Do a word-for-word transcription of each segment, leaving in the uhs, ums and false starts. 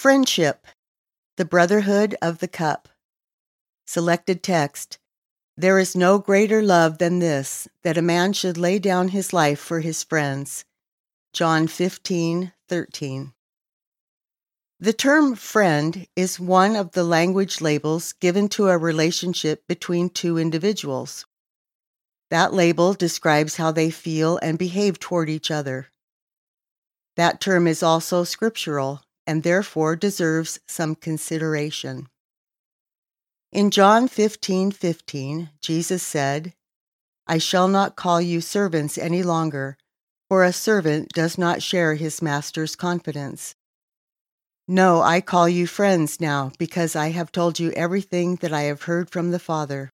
Friendship, the brotherhood of the cup. Selected text. There is no greater love than this, that a man should lay down his life for his friends. John fifteen thirteen. The term friend is one of the language labels given to a relationship between two individuals. That label describes how they feel and behave toward each other. That term is also scriptural and therefore deserves some consideration. In John fifteen fifteen, Jesus said, I shall not call you servants any longer, for a servant does not share his master's confidence. No, I call you friends now, because I have told you everything that I have heard from the Father.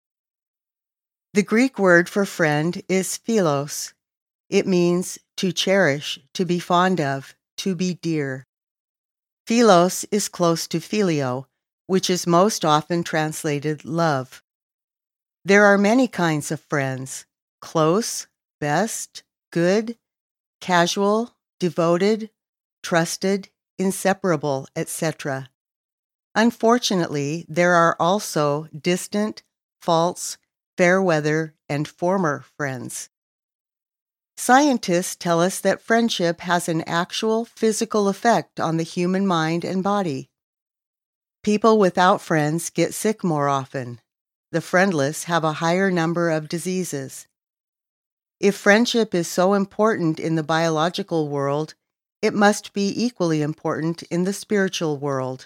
The Greek word for friend is philos. It means to cherish, to be fond of, to be dear. Philos is close to phileo, which is most often translated love. There are many kinds of friends: close, best, good, casual, devoted, trusted, inseparable, et cetera. Unfortunately, there are also distant, false, fair weather, and former friends. Scientists tell us that friendship has an actual physical effect on the human mind and body. People without friends get sick more often. The friendless have a higher number of diseases. If friendship is so important in the biological world, it must be equally important in the spiritual world.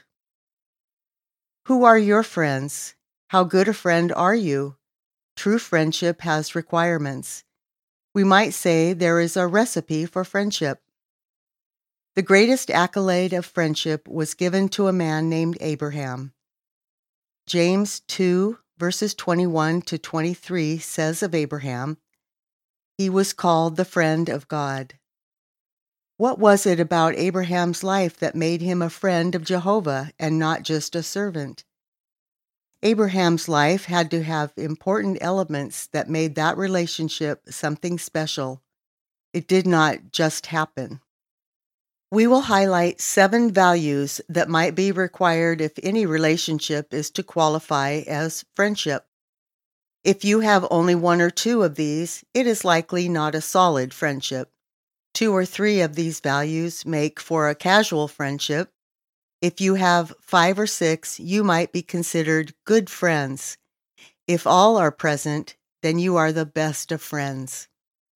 Who are your friends? How good a friend are you? True friendship has requirements. We might say there is a recipe for friendship. The greatest accolade of friendship was given to a man named Abraham. James two, verses twenty-one to twenty-three says of Abraham, he was called the friend of God. What was it about Abraham's life that made him a friend of Jehovah and not just a servant? Abraham's life had to have important elements that made that relationship something special. It did not just happen. We will highlight seven values that might be required if any relationship is to qualify as friendship. If you have only one or two of these, it is likely not a solid friendship. Two or three of these values make for a casual friendship. If you have five or six, you might be considered good friends. If all are present, then you are the best of friends.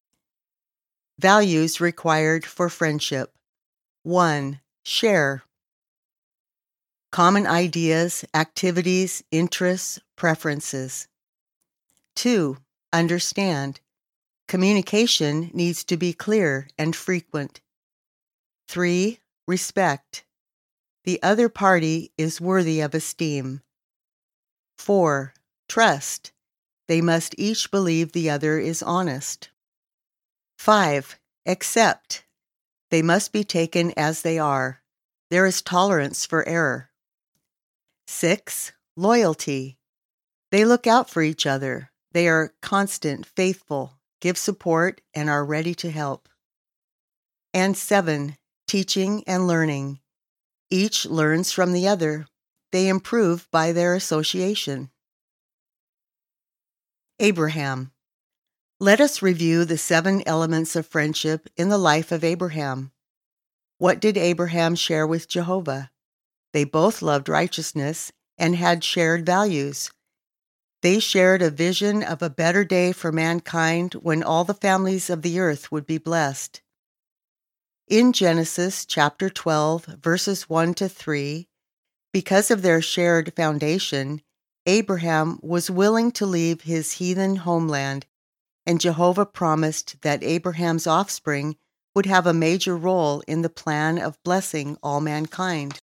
Values required for friendship. one. Share. Common ideas, activities, interests, preferences. two. Understand. Communication needs to be clear and frequent. three. Respect. The other party is worthy of esteem. four. Trust. They must each believe the other is honest. five. Accept. They must be taken as they are. There is tolerance for error. six. Loyalty. They look out for each other. They are constant, faithful, give support, and are ready to help. And seven. Teaching and learning. Each learns from the other. They improve by their association. Abraham. Let us review the seven elements of friendship in the life of Abraham. What did Abraham share with Jehovah? They both loved righteousness and had shared values. They shared a vision of a better day for mankind when all the families of the earth would be blessed. In Genesis chapter twelve, verses one to three, because of their shared foundation, Abraham was willing to leave his heathen homeland, and Jehovah promised that Abraham's offspring would have a major role in the plan of blessing all mankind.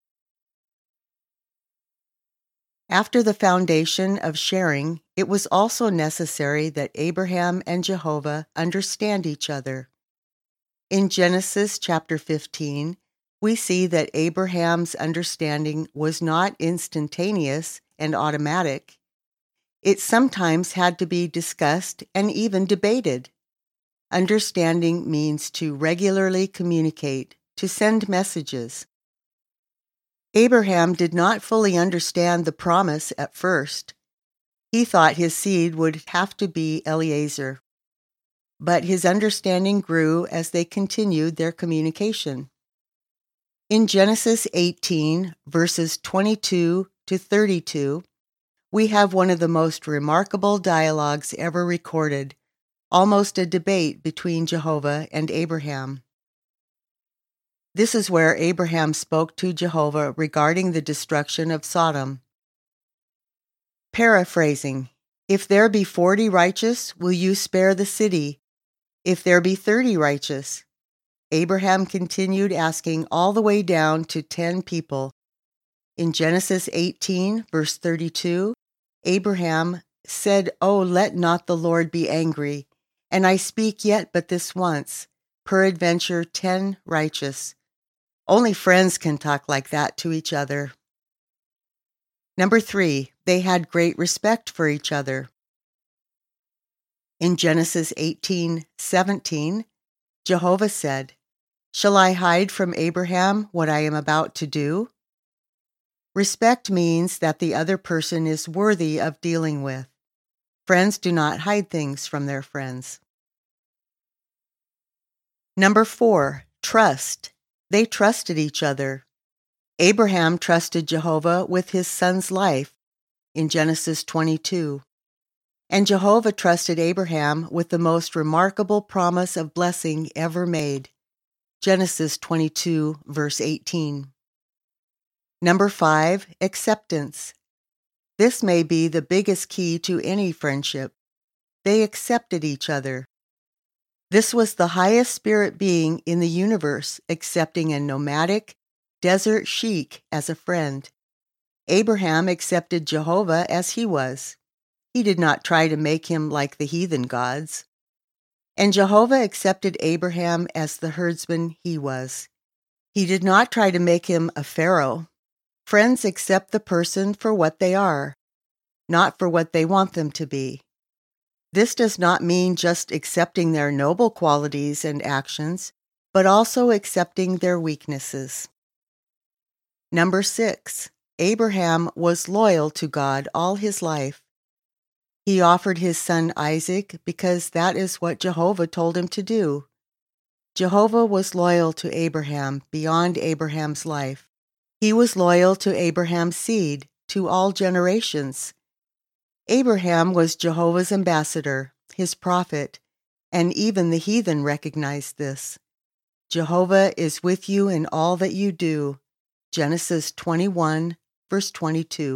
After the foundation of sharing, it was also necessary that Abraham and Jehovah understand each other. In Genesis chapter fifteen, we see that Abraham's understanding was not instantaneous and automatic. It sometimes had to be discussed and even debated. Understanding means to regularly communicate, to send messages. Abraham did not fully understand the promise at first. He thought his seed would have to be Eliezer. But his understanding grew as they continued their communication. In Genesis eighteen, verses twenty-two to thirty-two, we have one of the most remarkable dialogues ever recorded, almost a debate between Jehovah and Abraham. This is where Abraham spoke to Jehovah regarding the destruction of Sodom. Paraphrasing, "If there be forty righteous, will you spare the city? If there be thirty righteous?" Abraham continued asking all the way down to ten people. In Genesis eighteen, verse thirty-two, Abraham said, "Oh, let not the Lord be angry, and I speak yet but this once, peradventure ten righteous." Only friends can talk like that to each other. Number three, they had great respect for each other. In Genesis eighteen seventeen, Jehovah said, "Shall I hide from Abraham what I am about to do?" Respect means that the other person is worthy of dealing with. Friends do not hide things from their friends. Number four, trust. They trusted each other. Abraham trusted Jehovah with his son's life in Genesis twenty-two. And Jehovah trusted Abraham with the most remarkable promise of blessing ever made. Genesis twenty-two, verse eighteen. Number five, acceptance. This may be the biggest key to any friendship. They accepted each other. This was the highest spirit being in the universe accepting a nomadic, desert sheik as a friend. Abraham accepted Jehovah as he was. He did not try to make him like the heathen gods. And Jehovah accepted Abraham as the herdsman he was. He did not try to make him a pharaoh. Friends accept the person for what they are, not for what they want them to be. This does not mean just accepting their noble qualities and actions, but also accepting their weaknesses. Number six, Abraham was loyal to God all his life. He offered his son Isaac because that is what Jehovah told him to do. Jehovah was loyal to Abraham beyond Abraham's life. He was loyal to Abraham's seed, to all generations. Abraham was Jehovah's ambassador, his prophet, and even the heathen recognized this. Jehovah is with you in all that you do. Genesis twenty-one, verse twenty-two.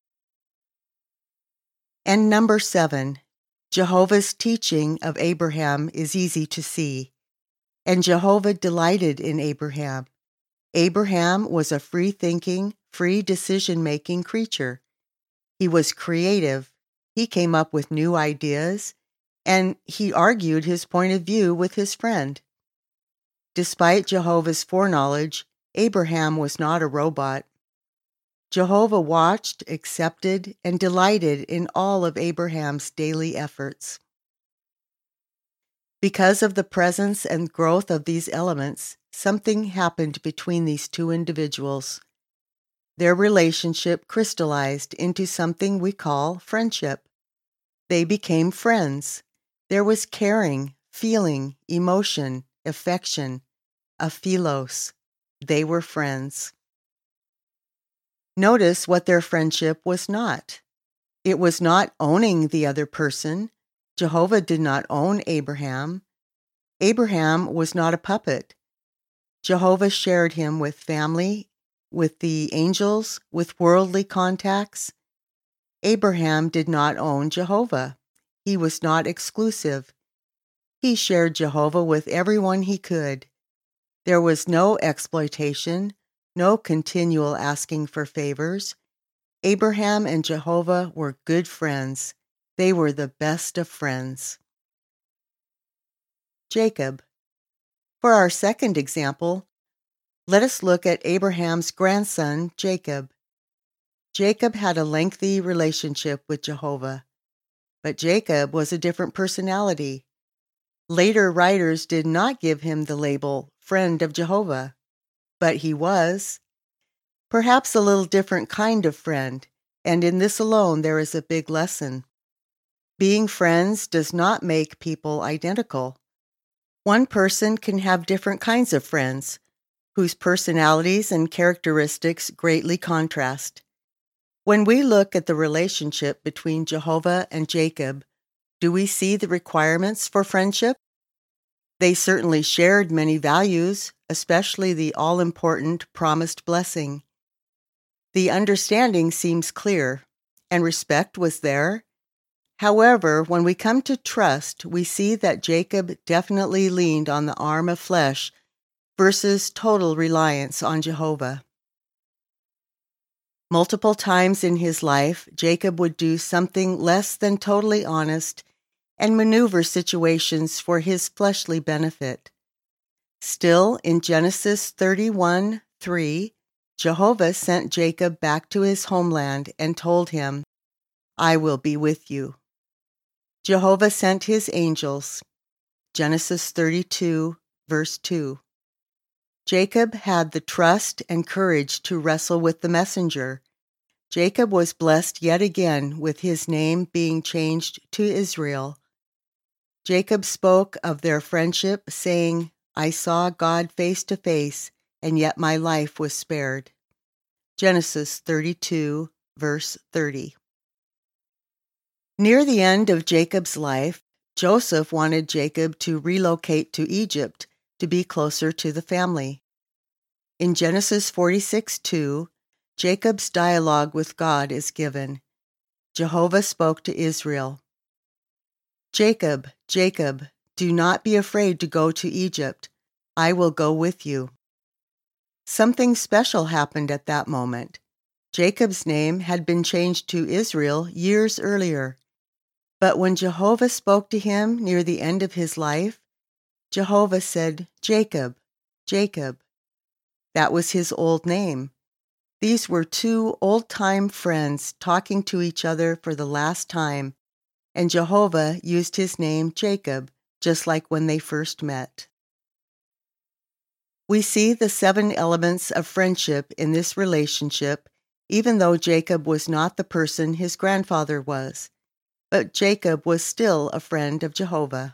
And number seven, Jehovah's teaching of Abraham is easy to see. And Jehovah delighted in Abraham. Abraham was a free-thinking, free decision-making creature. He was creative. He came up with new ideas, and he argued his point of view with his friend. Despite Jehovah's foreknowledge, Abraham was not a robot. Jehovah watched, accepted, and delighted in all of Abraham's daily efforts. Because of the presence and growth of these elements, something happened between these two individuals. Their relationship crystallized into something we call friendship. They became friends. There was caring, feeling, emotion, affection, a philos. They were friends. Notice what their friendship was not. It was not owning the other person. Jehovah did not own Abraham. Abraham was not a puppet. Jehovah shared him with family, with the angels, with worldly contacts. Abraham did not own Jehovah. He was not exclusive. He shared Jehovah with everyone he could. There was no exploitation, no continual asking for favors. Abraham and Jehovah were good friends. They were the best of friends. Jacob. For our second example, let us look at Abraham's grandson, Jacob. Jacob had a lengthy relationship with Jehovah, but Jacob was a different personality. Later writers did not give him the label friend of Jehovah, but he was. Perhaps a little different kind of friend, and in this alone there is a big lesson. Being friends does not make people identical. One person can have different kinds of friends, whose personalities and characteristics greatly contrast. When we look at the relationship between Jehovah and Jacob, do we see the requirements for friendship? They certainly shared many values, especially the all-important promised blessing. The understanding seems clear, and respect was there. However, when we come to trust, we see that Jacob definitely leaned on the arm of flesh versus total reliance on Jehovah. Multiple times in his life, Jacob would do something less than totally honest and maneuver situations for his fleshly benefit. Still, in Genesis thirty-one three, Jehovah sent Jacob back to his homeland and told him, "I will be with you." Jehovah sent his angels. Genesis thirty-two, verse two. Jacob had the trust and courage to wrestle with the messenger. Jacob was blessed yet again with his name being changed to Israel. Jacob spoke of their friendship, saying, "I saw God face to face, and yet my life was spared." Genesis thirty-two, verse thirty. Near the end of Jacob's life, Joseph wanted Jacob to relocate to Egypt to be closer to the family. In Genesis forty-six two, Jacob's dialogue with God is given. Jehovah spoke to Israel, "Jacob, Jacob, do not be afraid to go to Egypt. I will go with you." Something special happened at that moment. Jacob's name had been changed to Israel years earlier. But when Jehovah spoke to him near the end of his life, Jehovah said, "Jacob, Jacob." That was his old name. These were two old-time friends talking to each other for the last time, and Jehovah used his name Jacob, just like when they first met. We see the seven elements of friendship in this relationship, even though Jacob was not the person his grandfather was. But Jacob was still a friend of Jehovah.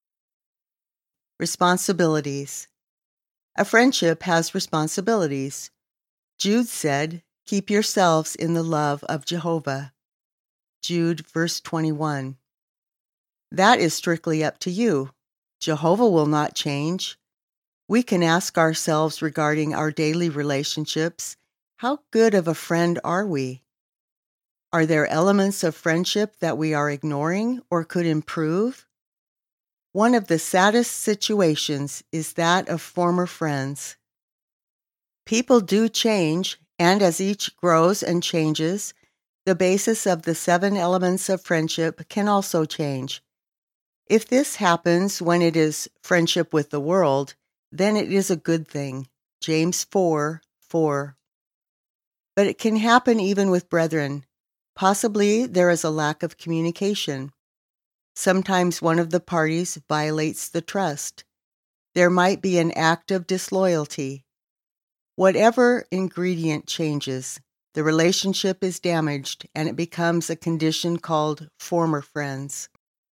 Responsibilities. A friendship has responsibilities. Jude said, "Keep yourselves in the love of Jehovah." Jude, verse twenty-one. That is strictly up to you. Jehovah will not change. We can ask ourselves regarding our daily relationships, how good of a friend are we? Are there elements of friendship that we are ignoring or could improve? One of the saddest situations is that of former friends. People do change, and as each grows and changes, the basis of the seven elements of friendship can also change. If this happens when it is friendship with the world, then it is a good thing. James four four. But it can happen even with brethren. Possibly there is a lack of communication. Sometimes one of the parties violates the trust. There might be an act of disloyalty. Whatever ingredient changes, the relationship is damaged and it becomes a condition called former friends.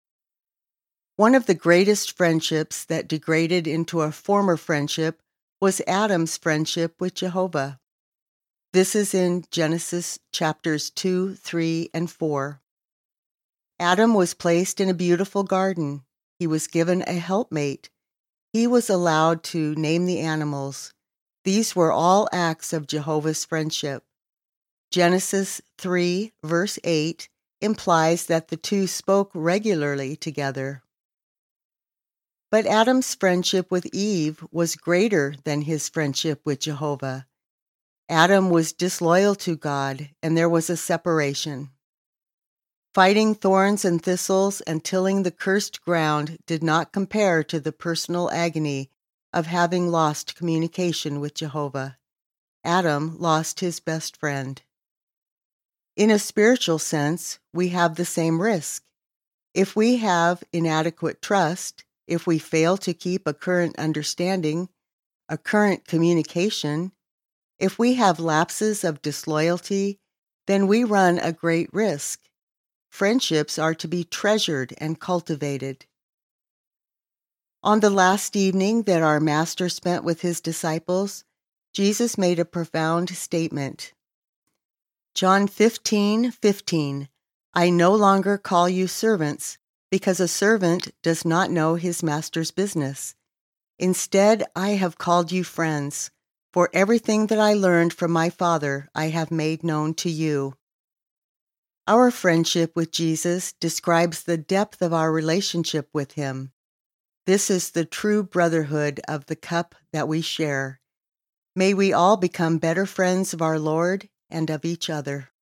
One of the greatest friendships that degraded into a former friendship was Adam's friendship with Jehovah. This is in Genesis chapters two, three, and four. Adam was placed in a beautiful garden. He was given a helpmate. He was allowed to name the animals. These were all acts of Jehovah's friendship. Genesis three, verse eight, implies that the two spoke regularly together. But Adam's friendship with Eve was greater than his friendship with Jehovah. Adam was disloyal to God, and there was a separation. Fighting thorns and thistles and tilling the cursed ground did not compare to the personal agony of having lost communication with Jehovah. Adam lost his best friend. In a spiritual sense, we have the same risk. If we have inadequate trust, if we fail to keep a current understanding, a current communication, If we have lapses of disloyalty, then we run a great risk. Friendships are to be treasured and cultivated. On the last evening that our Master spent with his disciples, Jesus made a profound statement. John fifteen fifteen, I no longer call you servants, because a servant does not know his master's business. Instead, I have called you friends, for everything that I learned from my Father I have made known to you. Our friendship with Jesus describes the depth of our relationship with him. This is the true brotherhood of the cup that we share. May we all become better friends of our Lord and of each other.